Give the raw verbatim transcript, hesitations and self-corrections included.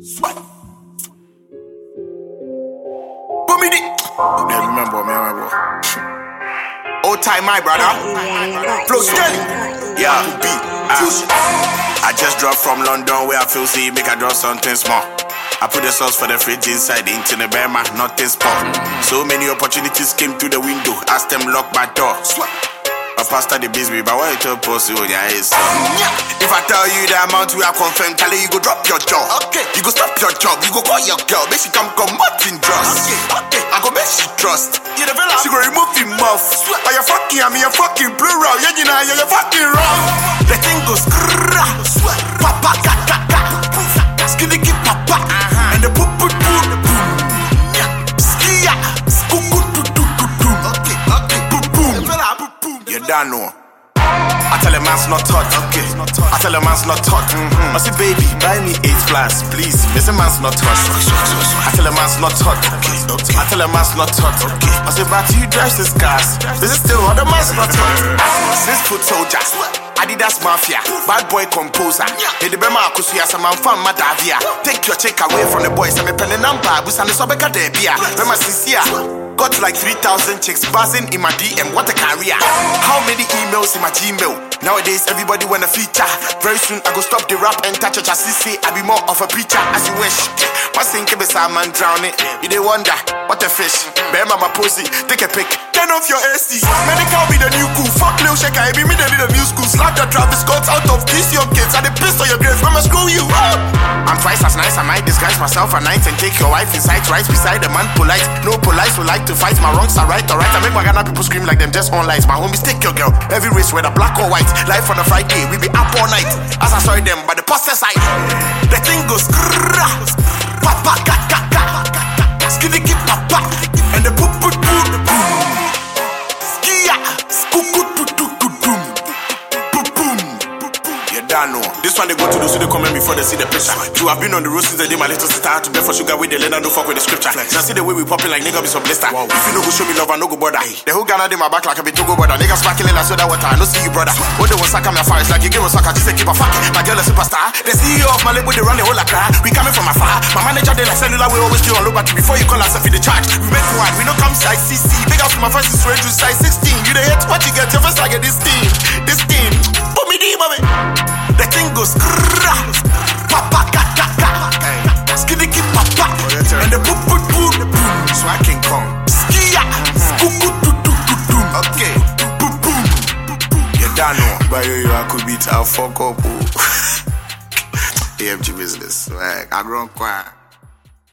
Sweat. Put me the. Yeah, remember me, remember. Old time, my brother. Flow steady. Yeah, beat. Uh, I just dropped from London where I feel see make I drop something small. I put the sauce for the fridge inside the internet, bear man, nothing small. So many opportunities came through the window. Ask them lock my door. I passed the business, but why you tell pussy on your ass? If I tell you the amount we are confirmed, tell you, you go drop your job. Okay. You go stop your job. You go call your girl. Make she come come Martin trust. Okay. Okay. I go make she trust. You the fella. She go remove him off. Are you fucking me? You fucking plural. Yeah, you know, you're fucking wrong. The thing goes grrrr. Papa kaka. Skinny keep papa. And the poop poop poop. Skia. Skuku tu tu tu tu. Okay. Okay. Boom boom. You don't know. I tell a man's not hot, okay. I tell a man's not hot. Mm-hmm. I say, baby, buy me eight flask, please. This a man's not hot. I tell a man's not hot, okay. I tell a man's not hot, okay. I say, but you drive this cars. This is still other man's not hot. Six foot soldier, Adidas mafia, bad boy composer. Hey, the Bema Akusuya, some man from Madavia. Take your check away from the boys. I'm a pen number. We send the Sobeka de Bia. Bema Sisia. Got like three thousand chicks buzzing in my D M. What a career. How many emails in my Gmail? Nowadays, everybody want a feature. Very soon, I go stop the rap and touch a chassis. I be more of a preacher as you wish. What's in Kebe Salman drowning? You they wonder, what a fish. Bear mama posy, take a pic. Turn off your A C. Medical be the new cool. Fuck Lil Shaker, I be me the new school. Slap the Travis Scott out of kiss your kids. And they piss on your grades. Mama screw you up. I'm twice as nice, I might disguise myself at night and take your wife inside, right beside the man polite. No polite, so like to fight. My wrongs are right, alright. I make my Ghana people scream like them just on lights. My homies take your girl. Every race, whether black or white. Life on a Friday, we be up all night. As I saw them by the poster side. The thing goes grrrr. Papa kaka. Skinny keep papa. And the poop poop poop. Skia. Skuku tu tu tu tu. Boom boom. You don't know. This one they go to do so they comment before they see the picture. You have been on the road since the day my little sister had to beg for sugar with the leather, no fuck with the scripture. Now see the way we popping like nigga be some blister. Wow. If you no go show me love, I no go bother. The whole Ghana in my back like a bit to go bother. Niggas sparkling like soda water, I no see you brother. What they want suck on my fire, it's like you give a sucker, just say keep a fuck. My girl a superstar. The C E O of my label, they run the whole accra. We coming from afar. My manager they like cellular, we always kill on low battery before you call us if you the charge. We make one, we no come size C C. Big up to my first is to size sixteen. You the hate what you get, your first like this team. This team. Put me deep, mommy. The thing goes grrrr. Papa kaka. Skinny keep papa. And the poop poop poop. So I can come. Skia. Skuku tu tu tu tu. Okay. Boom boom. You don't know. But you, I could beat our fuck up. A M G business. Like, I grown quiet.